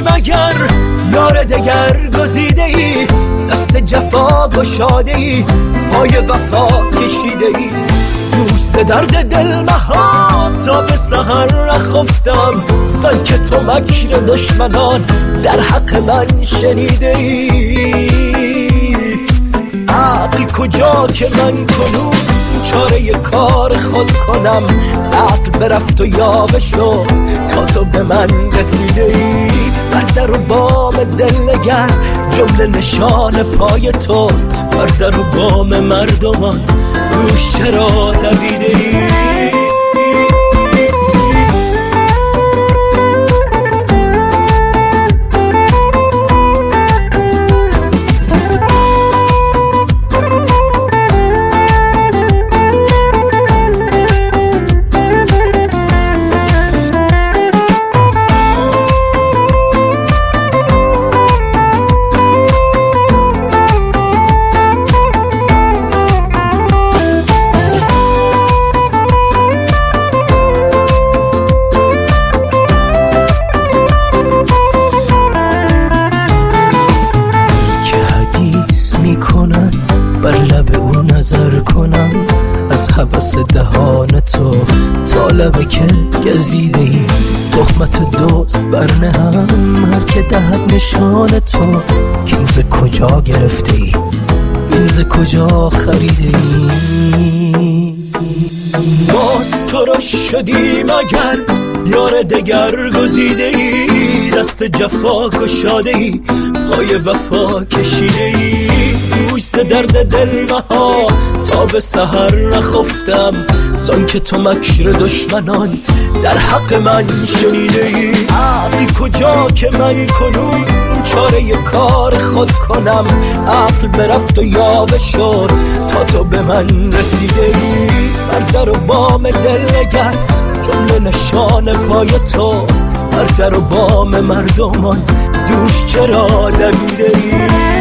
مگر یار دگر گزیده ای، دست جفا گشاده ای، پای وفا کشیده ای. دوش ز درد دل مهات تا به سحر رخفتم، سان که تو مکر دشمنان در حق من شنیده ای. عقل کجا که من کنون چاره کار خود کنم، عقل برفت و یاوه شد تا تو به من رسیده ای. بر در و بام دل نگر جمله نشان پای توست، بر در و بام مردمان روش چرا دویده ای. بر لب او نظر کنم، از هوس دهان تو تا لبه که گزیده ای. تهمت دوست برنهم هر که دهد نشان تو، کین ز کجا گرفته ای، این ز کجا خریده ای. باز تو را شدی مگر یار دگر گزیده ای، دست جفا گشاده ای، پای وفا کشیده ای. دوش ز درد دل مها تا به سحر نخفتم، زان که تو مکر دشمنان در حق من شنیده ای. عقل کجا که من کنون چاره کار خود کنم، عقل برفت و یاوه شد تا تو به من رسیده ای. بر در و بام دل نگر جمله نشان پای توست، بر در و بام مردمان دوش چرا دویده ای.